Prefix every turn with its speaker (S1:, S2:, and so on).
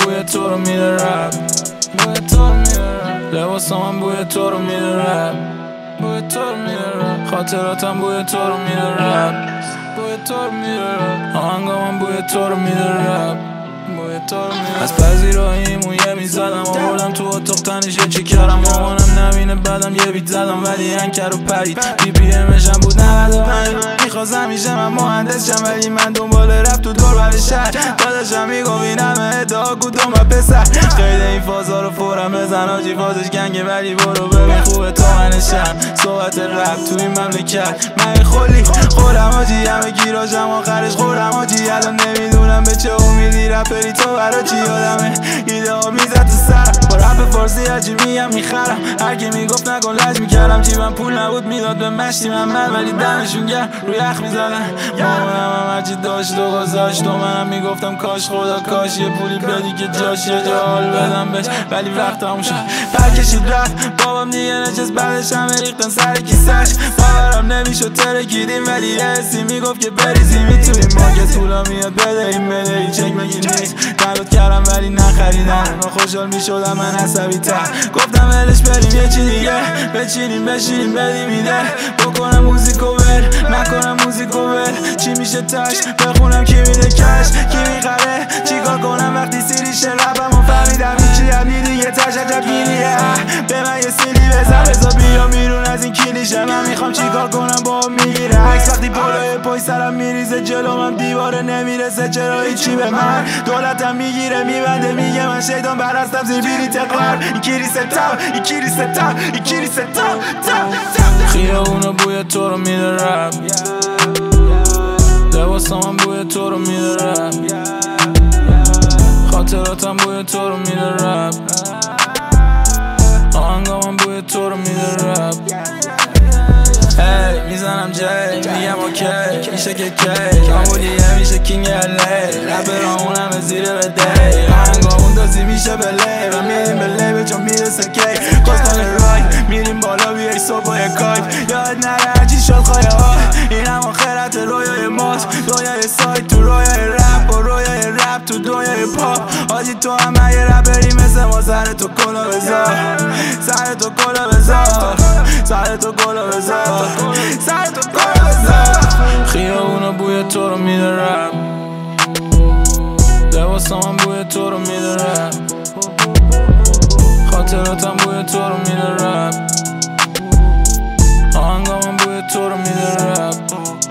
S1: بوی تو رو میده رپ، بوی تو رو میده رپ. لباسام بوی تو رو میده رپ، بوی تو رو میده رپ. خاطراتم بوی تو رو میده رپ، بوی تو رو میده رپ. آهنگام بوی تو رو میده رپ، بوی تو رو میده رپ. از پذیرایی مویه میزدم آوردم تو اتاق تنشه چی کردم. مامانم نبینه بعدم یه بیت زدم ولی انکر و پرید. بی پی امشم بود 95. میخواست همیشه من مهندس شم ولی من دنبال رفت تو دور بر شهر. داداشم میگو بینم ادعا کدوم و پسر. خیلی این فازا رو فورم بزن آجی فازش گنگه ولی برو ببین خوبه تو منشم. صحبت رپ تو این مملکت من خلی خورم آجی همه گیراشم آخرش خورم آجی. الان نمیدونم به چه امیدی رپری تو برا چی یادمه ایده ها میزد تو سرم. با رپ فارسی هرچی میگم میخرم. هرکی میگفت نکن لج میکردم. جیبم پول نبود میداد به مشتی من ولی دمشون گرم روی یخ میزدن. مامانم هرچی داشت و گذاشت و منم میگفتم کاش خدا کاش یه پولی بدی که جاش یه جا حال بدم بهش ولی وقت تموم شد برکشید رفت. بابام دیگه نشست بعدش همه ریختن سر کیسش. باورم نمیشد ترکیدیم ولی یه حسی میگفت که بریزی میتونیم ما که طولا میاد بدهیم بدهی چک مگی نیست. دلوت کردم ولی نخریدن ما خوشحال میشدم من عصبی تر. گفتم ولش بریم یه چی دیگه بچینیم بشینیم بدیم ایده. بکنم موزیکو ول نکنم موزیکو ول. چی میشه تاش بخونم کی میده کش کی میخره چیکار کنم وقتی سیریشه لبم و فهمیدم هیچی هم دیگه تاش عجب گیریه. به من یه سیلی بزن بزا بیا بیرون از این کلیشه. من میخوام چیکار کنم با میگیره عکس وقتی پلوی پای سرم میریزه جلوم دیواره نمیرسه چرا هیچی به من. دولتم میگیره میبنده میگه من شیطان برستم زیر بیری تقرار. این کیری ستم خیابونا بوی تو رو میده رپ. لباسام بوی تو رو میده رپ. خاطراتم بوی تو رو میده رپ. آهنگام بوی تو رو میده رپ. هی میزنم جی میگم اوکی میشه که کی آمودیه میشه کینگ الی. رپرامونم زیر بده آهنگامون دازی میشه بله و میریم بله به چون میرسه کی. کستان رای میریم بالا بیای صبح و کایف. یاد نره هرچی شد خواهی ها این هم آخرت رویای ماست. رویای سایت تو رویای رپ و رویای رپ تو دنیای پاپ. آجی تو هم یه رپری مثل ما سر تو کلا بذار سر تو کلا بذار سر تو کلا بذار سر تو کلا بذار. خیابونا بوی تو رو میده رپ. لباسام بوی تو رو میده رپ. خاطراتم بوی تو رو میده رپ. آهنگام بوی تو رو میده رپ.